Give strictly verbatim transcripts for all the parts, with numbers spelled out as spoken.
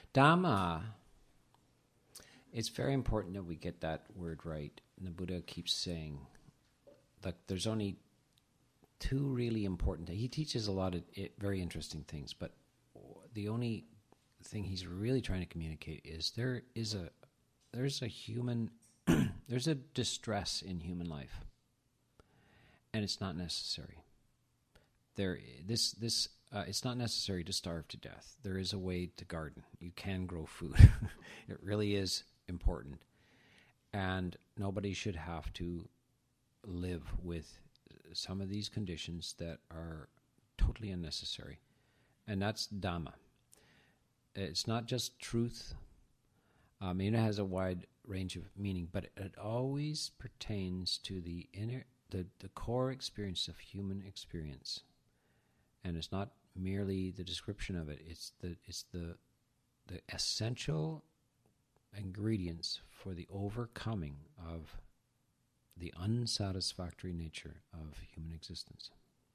Dhamma, it's very important that we get that word right. And the Buddha keeps saying, like, there's only two really important things. He teaches a lot of it, very interesting things, but the only thing he's really trying to communicate is there is a there's a human there's a distress in human life, and it's not necessary. There, this this uh, it's not necessary to starve to death. There is a way to garden. You can grow food. It really is important, and nobody should have to live with some of these conditions that are totally unnecessary. And that's Dhamma. It's not just truth. I mean, it has a wide range of meaning, but it always pertains to the inner, the, the core experience of human experience. And it's not merely the description of it. It's the it's the the essential ingredients for the overcoming of the unsatisfactory nature of human existence.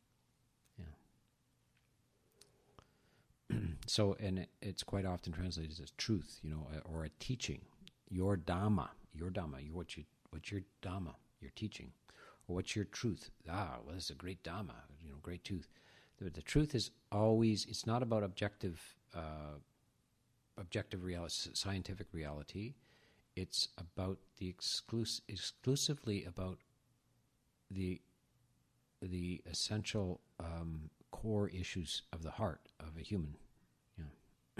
Yeah. So, and it, it's quite often translated as truth, you know, or a teaching. Your Dhamma, your Dhamma, your, what you, what's your Dhamma, your teaching, or what's your truth? Ah, well, it's a great Dhamma, you know, great truth. The, the truth is always, it's not about objective, uh, objective reality, scientific reality. It's about the exclus- exclusively about the the essential um, core issues of the heart of a human. Yeah.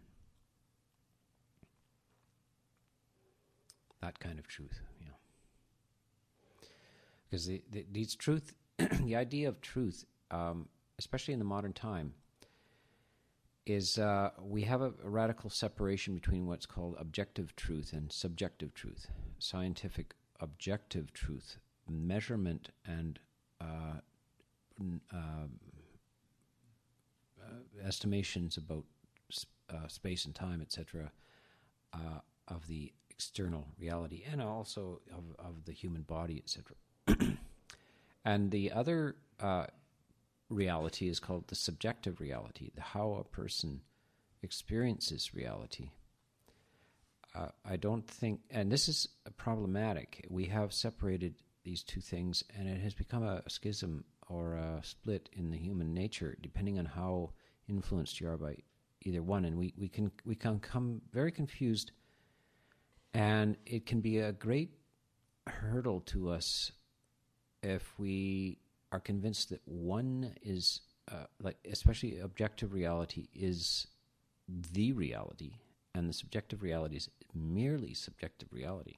That kind of truth. Yeah. Because the, the, these truth, the idea of truth, um, especially in the modern time, is uh, we have a, a radical separation between what's called objective truth and subjective truth. Scientific objective truth, measurement and uh, uh, uh, estimations about sp- uh, space and time, et cetera, uh, of the external reality, and also of, of the human body, et cetera. And the other uh, reality is called the subjective reality, the how a person experiences reality. Uh, I don't think, and this is problematic, we have separated these two things, and it has become a, a schism or a split in the human nature, depending on how influenced you are by either one. And we, we can we can come very confused, and it can be a great hurdle to us if we are convinced that one is, uh, like, especially objective reality is the reality, and the subjective reality is merely subjective reality.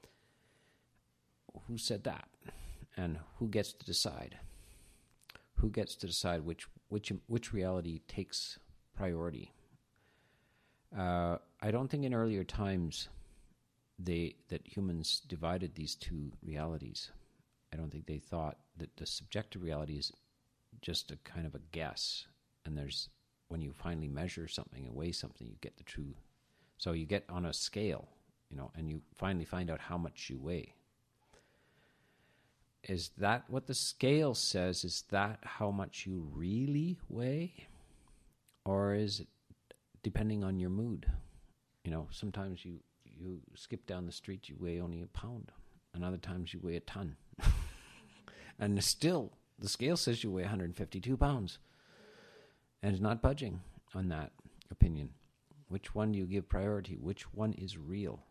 Who said that? And who gets to decide? Who gets to decide which which which reality takes priority? Uh, I don't think in earlier times they that humans divided these two realities. I don't think they thought that the subjective reality is just a kind of a guess, and there's, when you finally measure something and weigh something, you get the true. So you get on a scale, you know, and you finally find out how much you weigh. Is that what the scale says? Is that how much you really weigh? Or is it depending on your mood? You know, sometimes you, you skip down the street, you weigh only a pound. And other times you weigh a ton. And still, the scale says you weigh one hundred fifty-two pounds. And it's not budging on that opinion. Which one do you give priority? Which one is real?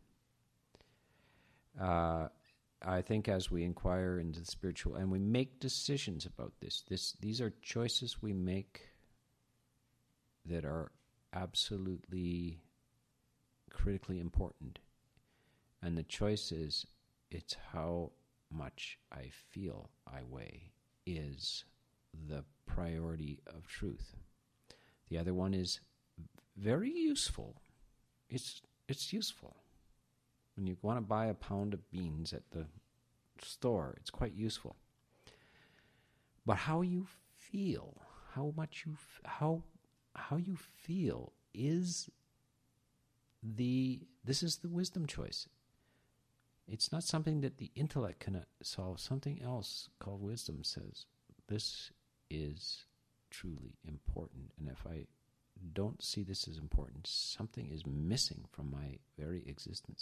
Uh, I think as we inquire into the spiritual, and we make decisions about this, this these are choices we make that are absolutely critically important. And the choice is, it's how much I feel I weigh is the priority of truth. The other one is very useful. It's it's useful. When you want to buy a pound of beans at the store, it's quite useful. But how you feel, how much you f- how how you feel is the this is the wisdom choice. It's not something that the intellect can solve. Something else called wisdom says, this is truly important. And if I don't see this as important. Something is missing from my very existence.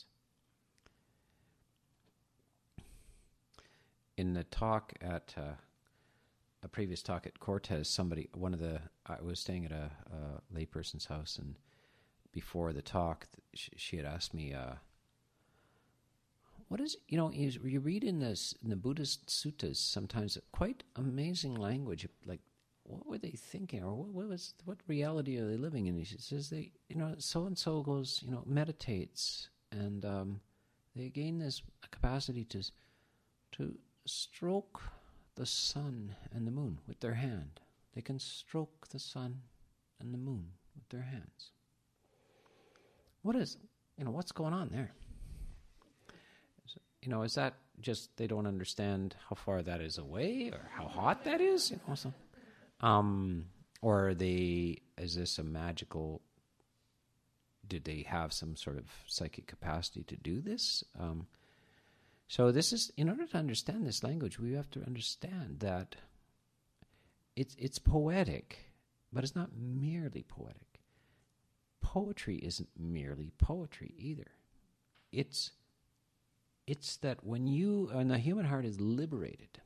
In the talk at uh, a previous talk at Cortez, somebody, one of the, I was staying at a, a layperson's house, and before the talk, she, she had asked me, uh, what is, you know, you, you read in, this, in the Buddhist suttas sometimes quite amazing language, like, what were they thinking, or what, what was, what reality are they living in? She says, they, you know, so-and-so goes, you know, meditates, and um, they gain this capacity to, to stroke the sun and the moon with their hand. They can stroke the sun and the moon with their hands. What is, you know, what's going on there? You know, is that just they don't understand how far that is away or how hot that is? You know, so, um, or are they, is this a magical, did they have some sort of psychic capacity to do this? Um, so this is, in order to understand this language, we have to understand that it's it's poetic, but it's not merely poetic. Poetry isn't merely poetry either. It's It's that when you, when the human heart is liberated,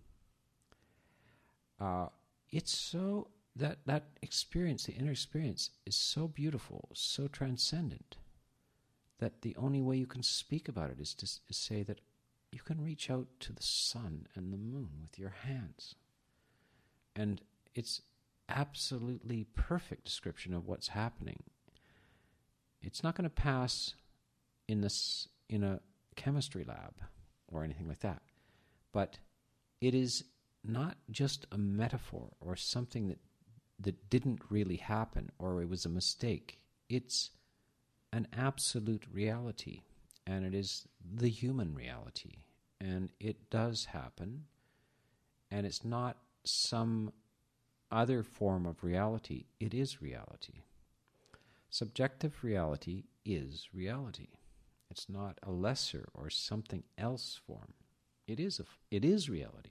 uh, it's so, that, that experience, the inner experience, is so beautiful, so transcendent, that the only way you can speak about it is to s- is say that you can reach out to the sun and the moon with your hands. And it's absolutely perfect description of what's happening. It's not going to pass in this, in a chemistry lab or anything like that, but it is not just a metaphor or something that that didn't really happen or it was a mistake. It's an absolute reality, and it is the human reality, and it does happen, and it's not some other form of reality. It is reality. Subjective reality is reality. It's not a lesser or something else form. It is a, it is reality.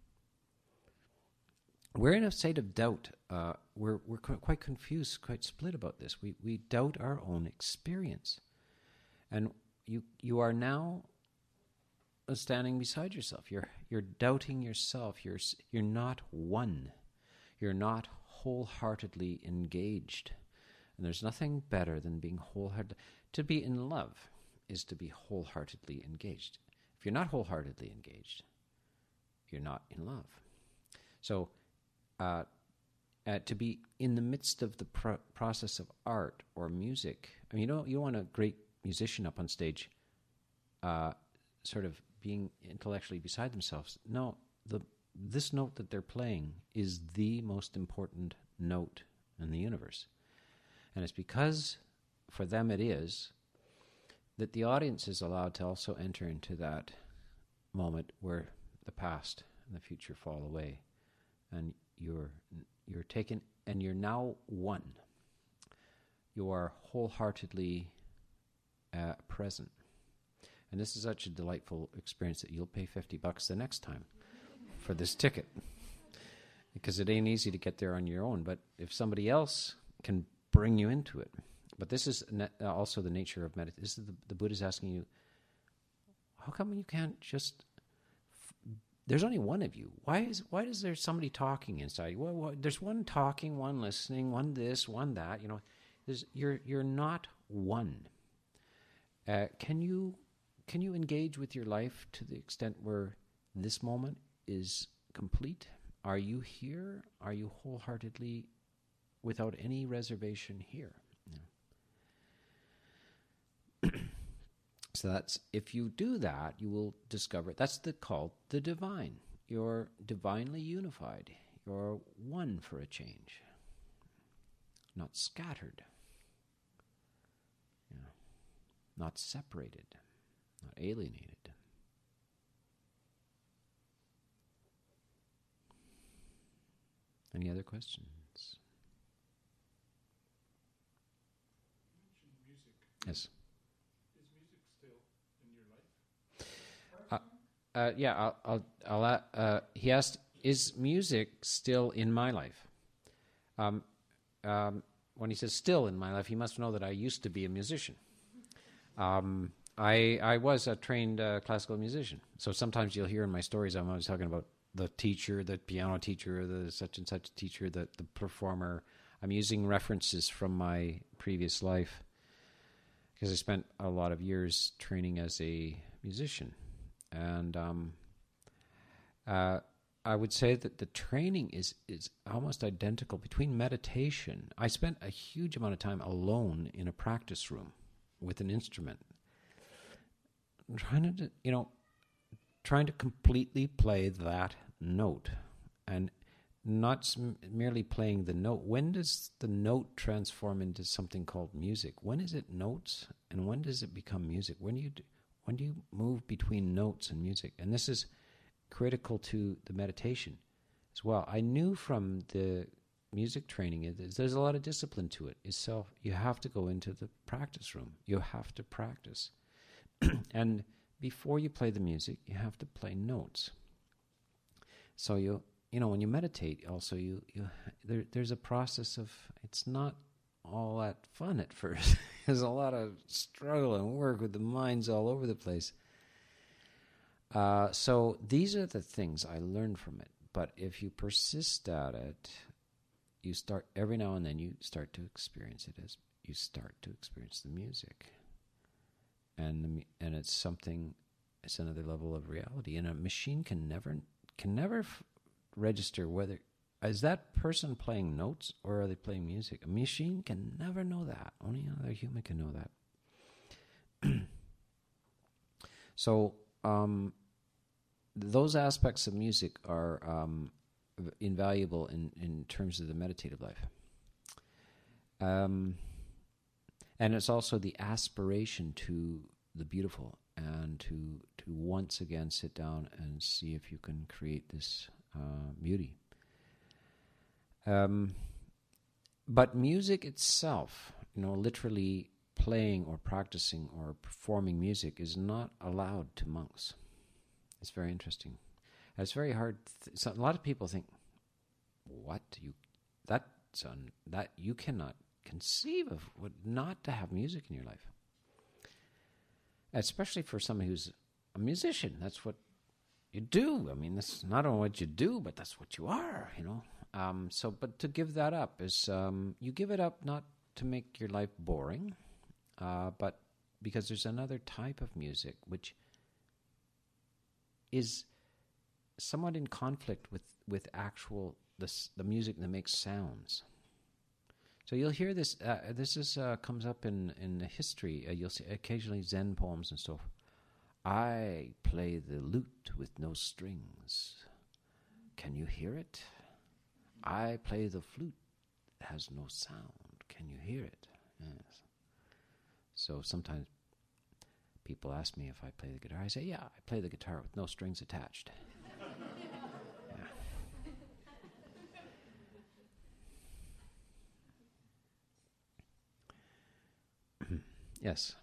We're in a state of doubt. Uh, we're we're quite confused, quite split about this. We we doubt our own experience, and you you are now standing beside yourself. You're you're doubting yourself. You're you're not one. You're not wholeheartedly engaged, and there's nothing better than being wholehearted. To be in love is to be wholeheartedly engaged. If you're not wholeheartedly engaged, you're not in love. So, uh, uh, to be in the midst of the pro- process of art or music, I mean, you don't, you don't want a great musician up on stage uh, sort of being intellectually beside themselves. No, the this note that they're playing is the most important note in the universe. And it's because, for them it is, that the audience is allowed to also enter into that moment where the past and the future fall away, and you're you're taken, and you're now one. You are wholeheartedly uh, present, and this is such a delightful experience that you'll pay fifty bucks the next time for this ticket, because it ain't easy to get there on your own. But if somebody else can bring you into it. But this is also the nature of meditation. This is the, the Buddha's asking you, how come you can't just... F- there's only one of you. Why is why is there somebody talking inside you? Well, well, there's one talking, one listening, one this, one that. You know, there's, you're you're not one. Uh, can you can you engage with your life to the extent where this moment is complete? Are you here? Are you wholeheartedly, without any reservation, here? So that's, if you do that, you will discover, that's the, called the divine. You're divinely unified. You're one for a change. Not scattered. You know, not separated. Not alienated. Any other questions? Yes. Uh, yeah, I'll. I'll, I'll uh, uh, he asked, "Is music still in my life?" Um, um, when he says still in my life, he must know that I used to be a musician. Um, I I was a trained uh, classical musician. So sometimes you'll hear in my stories, I'm always talking about the teacher, the piano teacher, the such and such teacher, the, the performer. I'm using references from my previous life because I spent a lot of years training as a musician. And um, uh, I would say that the training is, is almost identical between meditation. I spent a huge amount of time alone in a practice room with an instrument, trying to, you know, trying to completely play that note and not sm- merely playing the note. When does the note transform into something called music? When is it notes and when does it become music? When do you do, when do you move between notes and music? And this is critical to the meditation as well. I knew from the music training is there's a lot of discipline to it. It's self. You have to go into the practice room. You have to practice, and before you play the music, you have to play notes. So you you know when you meditate, also you you there there's a process of it's not all that fun at first. There's a lot of struggle and work with the minds all over the place. Uh, so these are the things I learned from it. But if you persist at it, you start every now and then you start to experience it as you start to experience the music, and the, and it's something. It's another level of reality, and a machine can never can never f- register whether is that person playing notes or are they playing music. A machine can never know that. Only another human can know that. So um, those aspects of music are um, invaluable in, in terms of the meditative life. Um, and it's also the aspiration to the beautiful and to to once again sit down and see if you can create this uh, beauty. Um, but music itself, you know, literally playing or practicing or performing music is not allowed to monks. It's very interesting. It's very hard. Th- so a lot of people think, "What you that son that you cannot conceive of what not to have music in your life." Especially for somebody who's a musician, that's what you do. I mean, that's not only what you do, but that's what you are. You know. Um, so, but to give that up is um, you give it up not to make your life boring, uh, but because there's another type of music which is somewhat in conflict with, with actual this, the music that makes sounds. So you'll hear this. Uh, this is uh, comes up in in the history. Uh, you'll see occasionally Zen poems and stuff. I play the lute with no strings. Can you hear it? I play the flute. It has no sound. Can you hear it? Yes. So sometimes people ask me if I play the guitar. I say, yeah, I play the guitar with no strings attached. Yeah. Yes.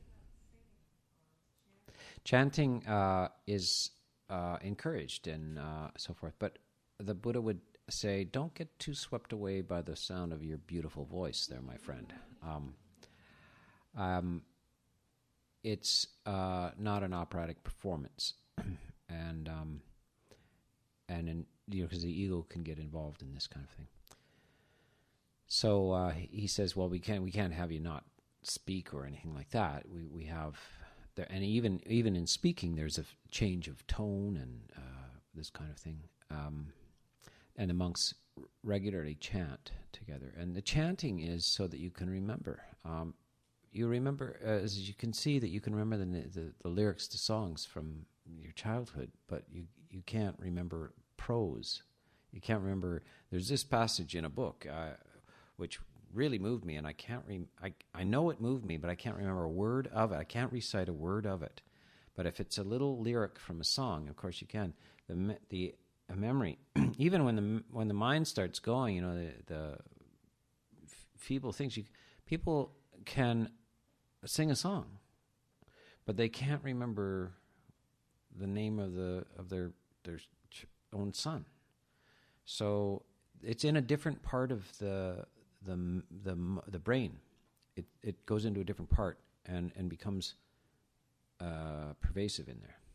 Chanting uh, is uh, encouraged and uh, so forth, but the Buddha would say, don't get too swept away by the sound of your beautiful voice there, my friend. Um, um, it's uh, not an operatic performance. and um, and in, you know, because the ego can get involved in this kind of thing. So uh, he says, well, we can't we can't have you not speak or anything like that. We we have there, and even even in speaking, there's a f- change of tone and uh, this kind of thing. Um, and the monks regularly chant together, and the chanting is so that you can remember. Um, you remember, uh, as you can see, that you can remember the, the the lyrics to songs from your childhood, but you you can't remember prose. You can't remember. There's this passage in a book uh, which really moved me, and I can't. Re- I I know it moved me, but I can't remember a word of it. I can't recite a word of it. But if it's a little lyric from a song, of course you can. The me- the a memory, even when the when the mind starts going, you know, the the f- feeble things. You people can sing a song, but they can't remember the name of the of their their ch- own son. So it's in a different part of the the the the brain. It it goes into a different part and and becomes uh, pervasive in there.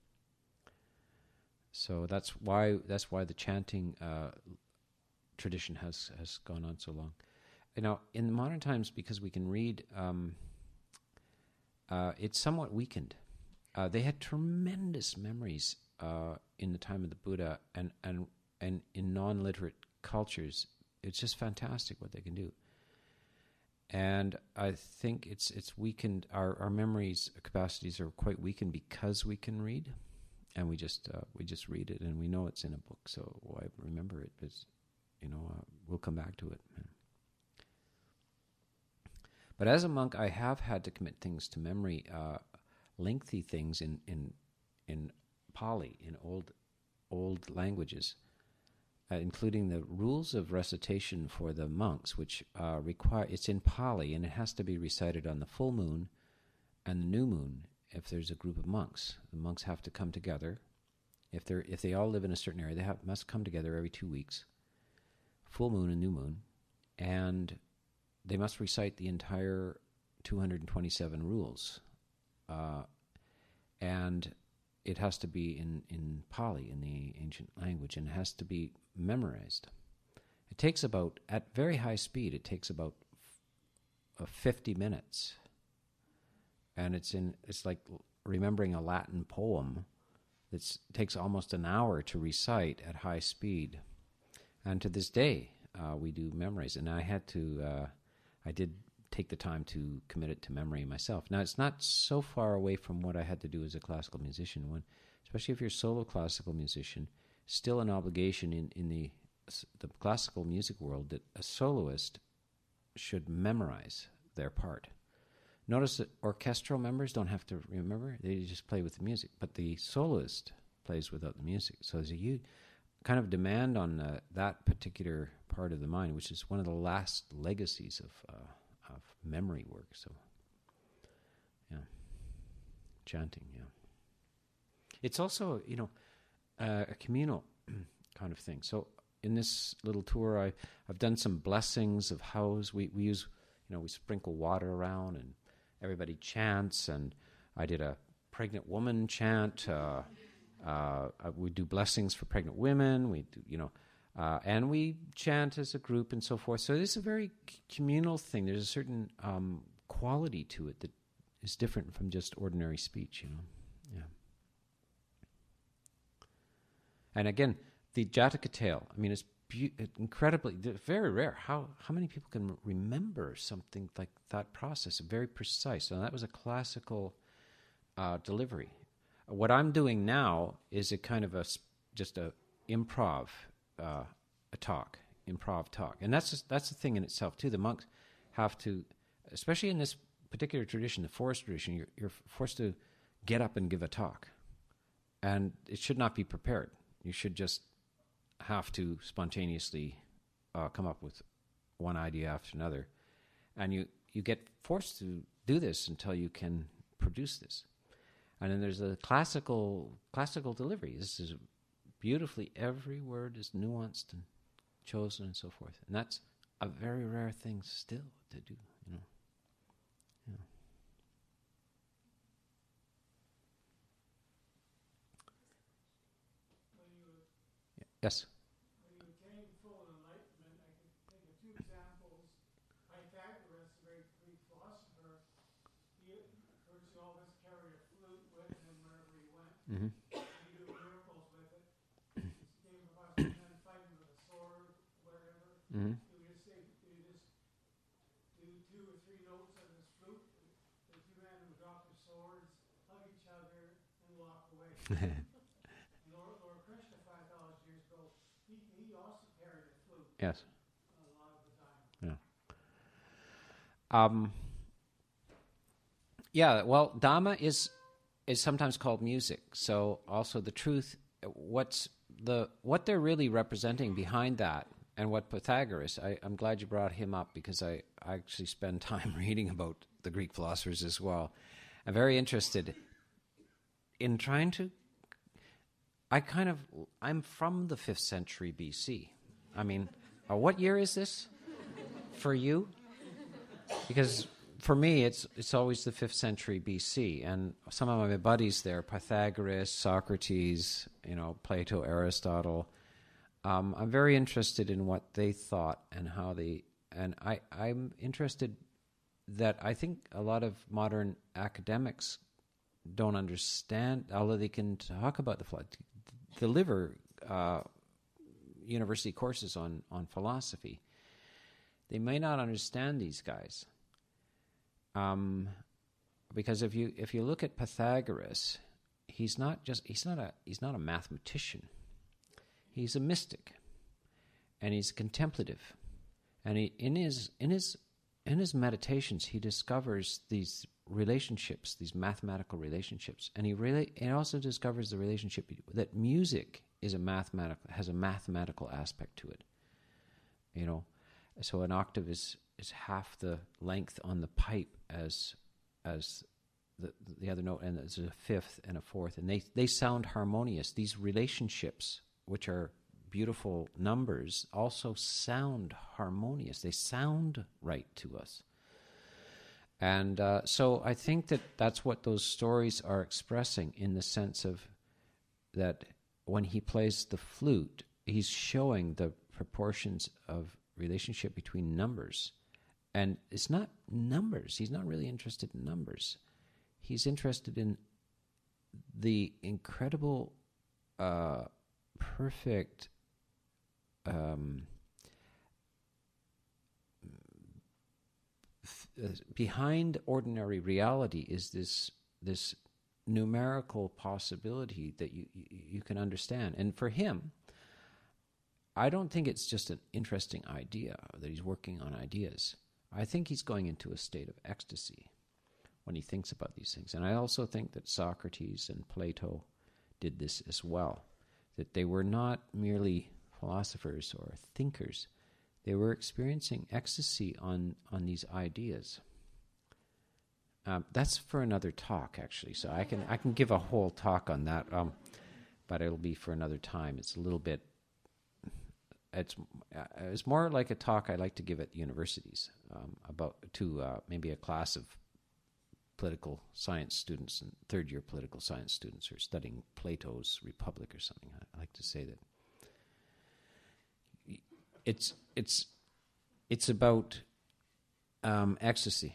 So that's why that's why the chanting uh, tradition has has gone on so long. You know, in the modern times, because we can read, um, uh, it's somewhat weakened. Uh, they had tremendous memories uh, in the time of the Buddha, and and and in non-literate cultures, it's just fantastic what they can do. And I think it's it's weakened. Our our memories capacities are quite weakened because we can read, and we just uh, we just read it, and we know it's in a book, so why remember it? But you know, uh, we'll come back to it. But as a monk, I have had to commit things to memory, uh, lengthy things in, in in Pali, in old old languages, uh, including the rules of recitation for the monks, which uh, require it's in Pali and it has to be recited on the full moon and the new moon. If there's a group of monks, the monks have to come together. If they if they all live in a certain area, they have, must come together every two weeks, full moon and new moon, and they must recite the entire two hundred twenty-seven rules. Uh, and it has to be in, in Pali, in the ancient language, and it has to be memorized. It takes about, at very high speed, it takes about f- uh, fifty minutes. And it's in it's like remembering a Latin poem that takes almost an hour to recite at high speed. And to this day, uh, we do memorize. And I had to... Uh, I did take the time to commit it to memory myself. Now, it's not so far away from what I had to do as a classical musician, when, especially if you're a solo classical musician, still an obligation in, in the, the classical music world that a soloist should memorize their part. Notice that orchestral members don't have to remember, they just play with the music, but the soloist plays without the music. So there's a huge kind of demand on uh, that particular part of the mind, which is one of the last legacies of uh, of memory work. So, yeah, chanting. Yeah, it's also you know uh, a communal kind of thing. So in this little tour, I I've done some blessings of hows we we use. You know, we sprinkle water around and everybody chants, and I did a pregnant woman chant. Uh, Uh, we do blessings for pregnant women. We do, you know, uh, and we chant as a group and so forth. So it's a very communal thing. There's a certain um, quality to it that is different from just ordinary speech. You know, yeah. And again, the Jataka tale. I mean, it's be- incredibly very rare. How how many people can remember something like that process? Very precise. And that was a classical uh, delivery. What I'm doing now is a kind of a just a improv uh, a talk, improv talk, and that's just, that's the thing in itself too. The monks have to, especially in this particular tradition, the forest tradition, you're, you're forced to get up and give a talk, and it should not be prepared. You should just have to spontaneously uh, come up with one idea after another, and you you get forced to do this until you can produce this. And then there's a classical classical delivery. This is beautifully, every word is nuanced and chosen and so forth. And that's a very rare thing still to do, you know. Yeah. Yeah. Yes? When you attain full enlightenment, I can think of two examples. Pythagoras, a very Greek philosopher, he virtually always carried a flute with him wherever he went. Mm-hmm. He do miracles with it. He came across a man fighting with a sword, whatever. Mm-hmm. He would just say, he would just do two or three notes on his flute. The two men would drop their swords, hug each other, and walk away. Lord, Lord Krishna, five thousand years ago, he, he also carried a flute. Yes. A lot of the time. Yeah. Um. Yeah. Well, Dhamma is is sometimes called music. So also the truth, what's the what they're really representing behind that, and what Pythagoras. I, I'm glad you brought him up because I, I actually spend time reading about the Greek philosophers as well. I'm very interested in trying to. I kind of I'm from the fifth century B C. I mean, uh, what year is this? For you? Because for me, it's it's always the fifth century B C, and some of my buddies there, Pythagoras, Socrates, you know, Plato, Aristotle. Um, I'm very interested in what they thought and how they, and I, I'm interested that I think a lot of modern academics don't understand, although they can talk about the flood, deliver uh, university courses on, on philosophy. They may not understand these guys. Um, because if you if you look at Pythagoras, he's not just he's not a he's not a mathematician. He's a mystic, and he's contemplative, and he in his in his in his meditations he discovers these relationships, these mathematical relationships, and he really and also discovers the relationship that music is a mathematical has a mathematical aspect to it. You know, so an octave is is half the length on the pipe as as the the other note, and there's a fifth and a fourth, and they they sound harmonious. These relationships, which are beautiful numbers, also sound harmonious. They sound right to us. And uh, so I think that that's what those stories are expressing, in the sense of that when he plays the flute, he's showing the proportions of relationship between numbers. And it's not numbers. He's not really interested in numbers. He's interested in the incredible, uh, perfect um, f- uh, behind ordinary reality is this this numerical possibility that you, you you can understand. And for him, I don't think it's just an interesting idea that he's working on ideas. I think he's going into a state of ecstasy when he thinks about these things. And I also think that Socrates and Plato did this as well, that they were not merely philosophers or thinkers. They were experiencing ecstasy on, on these ideas. Um, that's for another talk, actually. So I can I can give a whole talk on that, um, but it'll be for another time. It's a little bit... It's uh, it's more like a talk I like to give at universities um, about to uh, maybe a class of political science students and third year political science students who are studying Plato's Republic or something. I, I like to say that it's it's it's about um, ecstasy.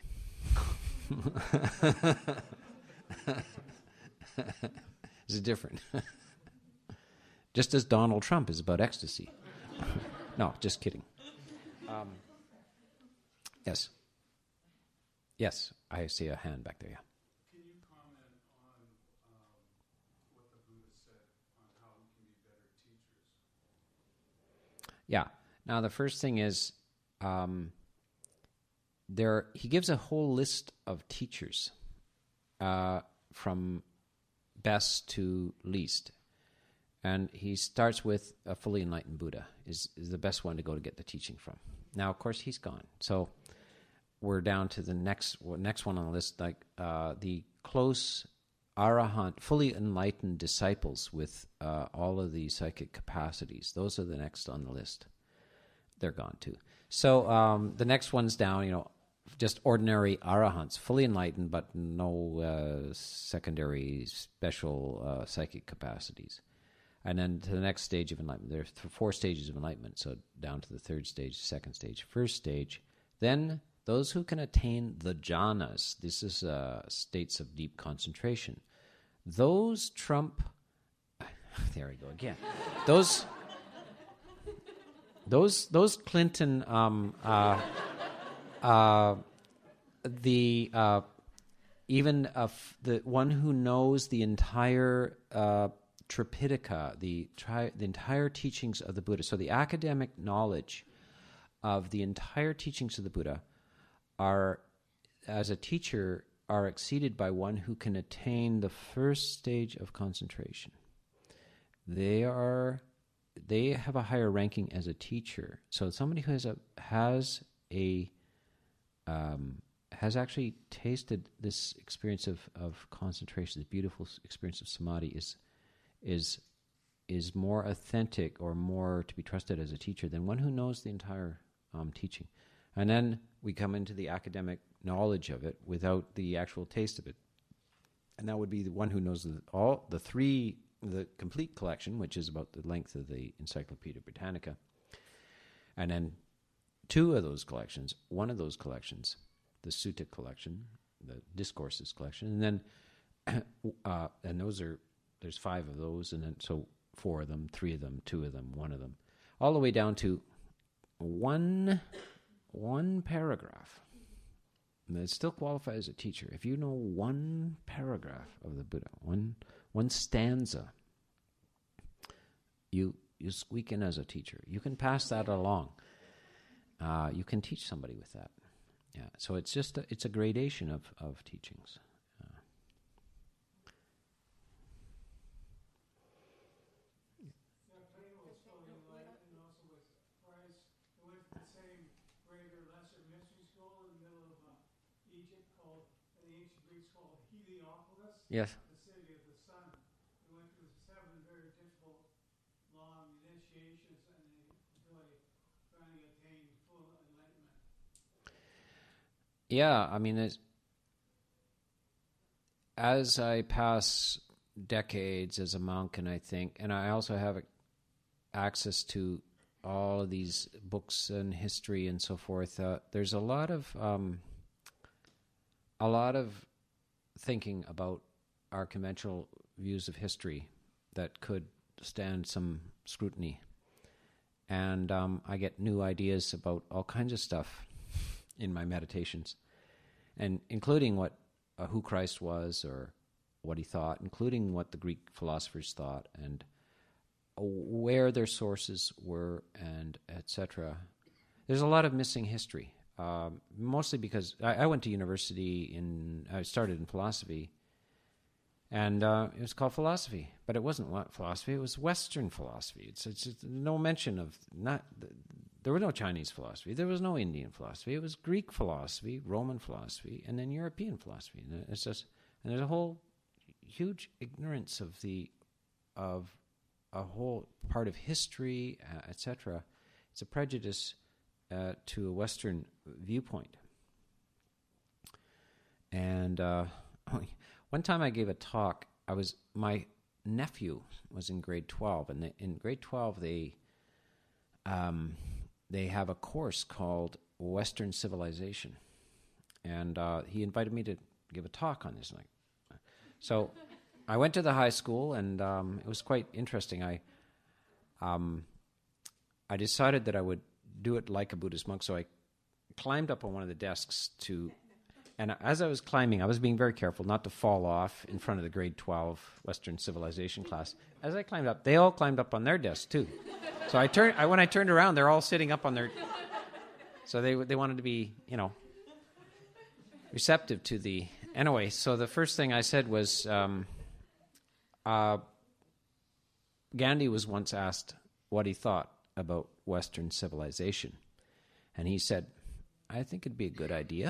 Is it different? Just as Donald Trump is about ecstasy. No, just kidding. Um, yes. Yes, I see a hand back there, yeah. Can you comment on um, what the Buddha said on how we can be better teachers? Yeah. Now, the first thing is, um, there he gives a whole list of teachers uh, from best to least. And he starts with a fully enlightened Buddha is, is the best one to go to get the teaching from. Now, of course, he's gone. So we're down to the next next one on the list, like uh, the close arahant, fully enlightened disciples with uh, all of the psychic capacities. Those are the next on the list. They're gone too. So um, the next one's down, you know, just ordinary arahants, fully enlightened, but no uh, secondary special uh, psychic capacities. And then to the next stage of enlightenment. There are th- four stages of enlightenment, so down to the third stage, second stage, first stage. Then those who can attain the jhanas, this is uh, states of deep concentration. Those trump... There we go again. Those... Those those Clinton... Um, uh, uh, the... Uh, even uh, f- the one who knows the entire... Uh, Tripitaka, the, tri- the entire teachings of the Buddha. So the academic knowledge of the entire teachings of the Buddha are, as a teacher, are exceeded by one who can attain the first stage of concentration. They are, they have a higher ranking as a teacher. So somebody who has a has a um, has actually tasted this experience of of concentration, this beautiful experience of samadhi, is. is is more authentic or more to be trusted as a teacher than one who knows the entire um, teaching. And then we come into the academic knowledge of it without the actual taste of it. And that would be the one who knows the, all the three, the complete collection, which is about the length of the Encyclopedia Britannica. And then two of those collections, one of those collections, the Sutta collection, the Discourses collection, and then, uh, and those are, there's five of those, and then so four of them, three of them, two of them, one of them, all the way down to one, one paragraph. And it still qualifies as a teacher. If you know one paragraph of the Buddha, one one stanza, you you squeak in as a teacher. You can pass that along. Uh, you can teach somebody with that. Yeah. So it's just a, it's a gradation of of teachings. Uh, Yeah, Plato was fully enlightened, and also with Christ. He went to the same greater, lesser mystery school in the middle of uh, Egypt called, in the ancient Greeks called Heliopolis, yes. the city of the sun. He went through seven very difficult, long initiations, and he, until he finally attained full enlightenment. Yeah, I mean, as, as I pass decades as a monk, and I think, and I also have access to all of these books and history and so forth, uh, there's a lot of um, a lot of thinking about our conventional views of history that could stand some scrutiny. And um, I get new ideas about all kinds of stuff in my meditations, and including what uh, who Christ was or what he thought, including what the Greek philosophers thought, and where their sources were, and et cetera. There's a lot of missing history, um, mostly because I, I went to university in, I started in philosophy, and uh, it was called philosophy, but it wasn't what philosophy, it was Western philosophy. It's, it's, it's no mention of, not, there was no Chinese philosophy, there was no Indian philosophy, it was Greek philosophy, Roman philosophy, and then European philosophy. And it's just, and there's a whole huge ignorance of the, of a whole part of history, uh, et cetera. It's a prejudice uh, to a Western viewpoint. And uh, one time I gave a talk. I was my nephew was in grade twelve, and they, in grade twelve they um, they have a course called Western Civilization, and uh, he invited me to give a talk on this. Like, so I went to the high school, and um, it was quite interesting. I um, I decided that I would do it like a Buddhist monk, so I climbed up on one of the desks to, and as I was climbing, I was being very careful not to fall off in front of the grade twelve Western Civilization class. As I climbed up, they all climbed up on their desks too. So I turned, I, when I turned around, they're all sitting up on their, so they they wanted to be, you know, receptive to the, anyway, so the first thing I said was, um, Uh, Gandhi was once asked what he thought about Western civilization, and he said, I think it'd be a good idea.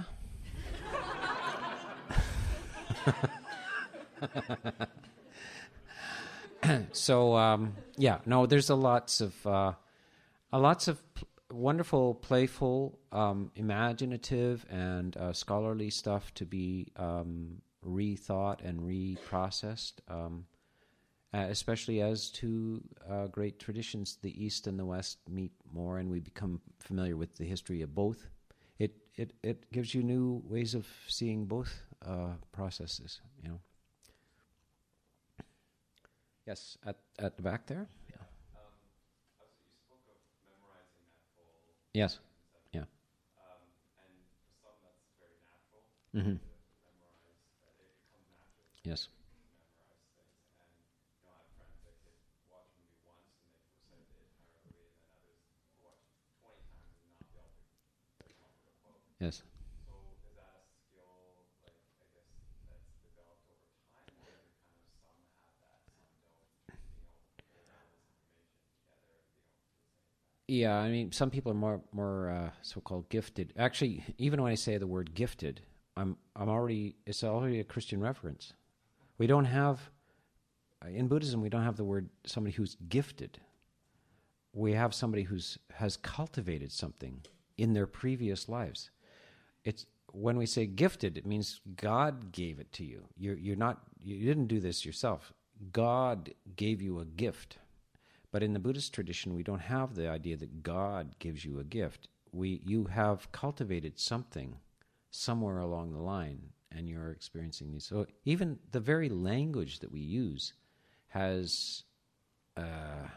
So, um, yeah, no, there's a lots of, uh, a lots of p- wonderful, playful, um, imaginative, and uh, scholarly stuff to be um, rethought and reprocessed. Um, Uh, especially as two uh, great traditions, the East and the West, meet more, and we become familiar with the history of both. It it it gives you new ways of seeing both uh, processes. You know. Yes, at at the back there. Yeah. Um, also, you spoke of memorizing that full. Yes. Yeah. Um, and for some, that's very natural. Mm-hmm. To memorize, uh, it, it comes naturally. Yes. Yes. So is that a skill, like, I guess, that's developed over time, or is it kind of some have that, some don't, being able to pull all this information together, being able to do the same thing? Yeah, I mean, some people are more more uh, so-called gifted. Actually, even when I say the word gifted, I'm I'm already it's already a Christian reference. We don't have in Buddhism we don't have the word somebody who's gifted. We have somebody who's has cultivated something in their previous lives. It's when we say gifted, it means God gave it to you. You're, you're not, you didn't do this yourself. God gave you a gift. But in the Buddhist tradition, we don't have the idea that God gives you a gift. We, you have cultivated something somewhere along the line, and you're experiencing these. So even the very language that we use has uh,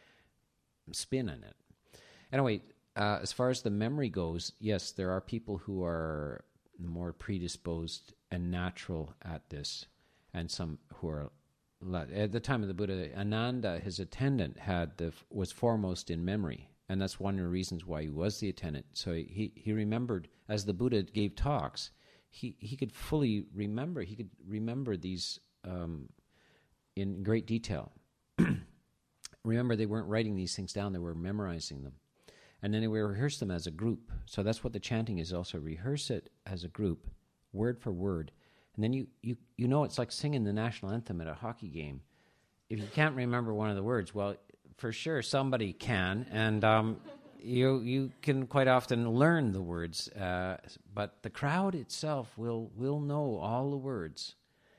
spin in it. Anyway, uh, as far as the memory goes, yes, there are people who are more predisposed and natural at this, and some who are. At the time of the Buddha, Ananda, his attendant, had the was foremost in memory, and that's one of the reasons why he was the attendant. So he, he remembered, as the Buddha gave talks, he, he could fully remember. He could remember these um, in great detail. Remember, they weren't writing these things down; they were memorizing them, and then they would rehearse them as a group. So that's what the chanting is also: rehearse it as a group, word for word. And then you, you, you know it's like singing the national anthem at a hockey game. If you can't remember one of the words, well, for sure somebody can, and um, you you can quite often learn the words, uh, but the crowd itself will will know all the words.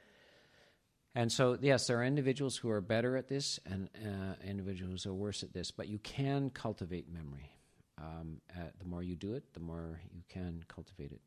And so, yes, there are individuals who are better at this and uh, individuals who are worse at this, but you can cultivate memory. Um, uh, the more you do it, the more you can cultivate it.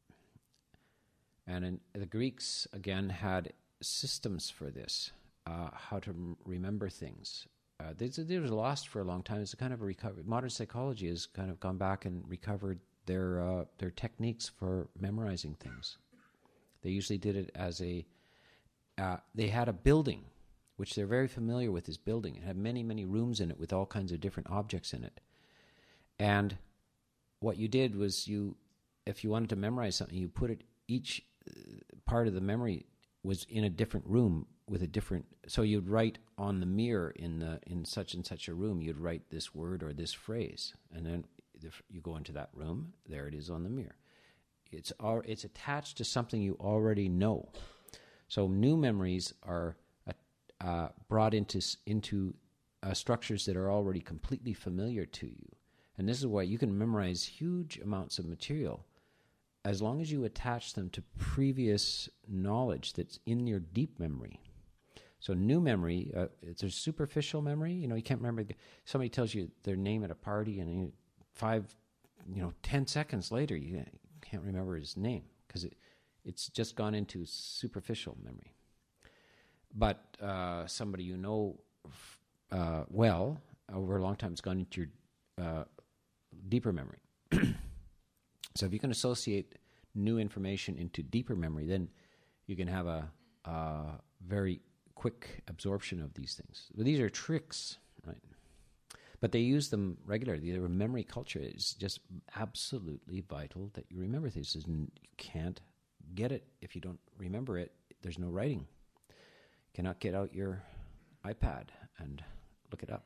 And in, the Greeks, again, had systems for this, uh, how to m- remember things. Uh, they, they was lost for a long time. It's a kind of a recovery. Modern psychology has kind of gone back and recovered their uh, their techniques for memorizing things. They usually did it as a, uh, they had a building, which they're very familiar with, this building. It had many, many rooms in it with all kinds of different objects in it. And what you did was you, if you wanted to memorize something, you put it, each part of the memory was in a different room with a different, so you'd write on the mirror in the in such and such a room, you'd write this word or this phrase, and then if you go into that room, there it is on the mirror. It's all, it's attached to something you already know. So new memories are uh, brought into into uh, structures that are already completely familiar to you, and this is why you can memorize huge amounts of material as long as you attach them to previous knowledge that's in your deep memory. So new memory, uh, it's a superficial memory. You know, you can't remember. Somebody tells you their name at a party, and you, five, you know, ten seconds later, you can't remember his name because it, it's just gone into superficial memory. But uh, somebody you know uh, well over a long time has gone into your uh, deeper memory. So if you can associate new information into deeper memory, then you can have a, a very quick absorption of these things. But these are tricks, right? But they use them regularly. Their memory culture is just absolutely vital that you remember things. You can't get it if you don't remember it. There's no writing. You cannot get out your iPad and look it up.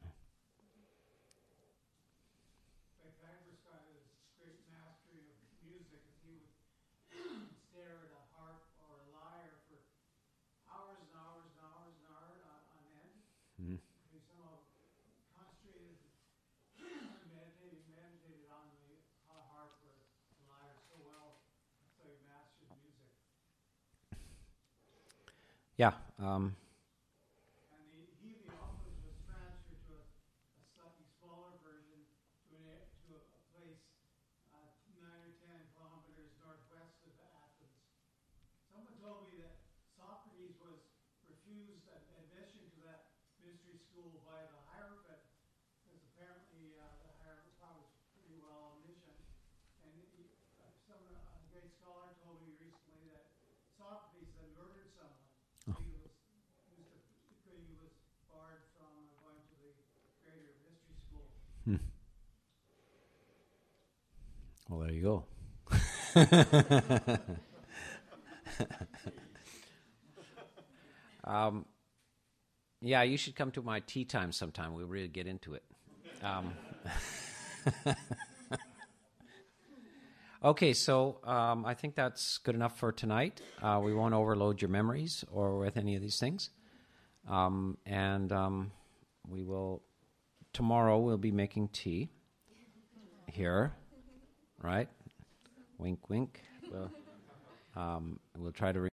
Yeah. Um, and the Heliopoulos was transferred to a, a slightly smaller version to, an, to a, a place uh, nine or ten kilometers northwest of Athens. Someone told me that Socrates was refused admission to that mystery school by the Hierophant, because apparently uh, the Hierophant was pretty well omniscient. And he, uh, some uh, a great scholar told me recently that Socrates had murdered someone. He was, he was, the, he was barred from going to the greater mystery school. Hmm. Well, there you go. um, yeah, you should come to my tea time sometime. We'll really get into it. Um, okay, so um, I think that's good enough for tonight. Uh, we won't overload your memories or with any of these things. Um, and um, we will, tomorrow we'll be making tea here. right? Wink, wink. We'll, um, we'll try to. Re-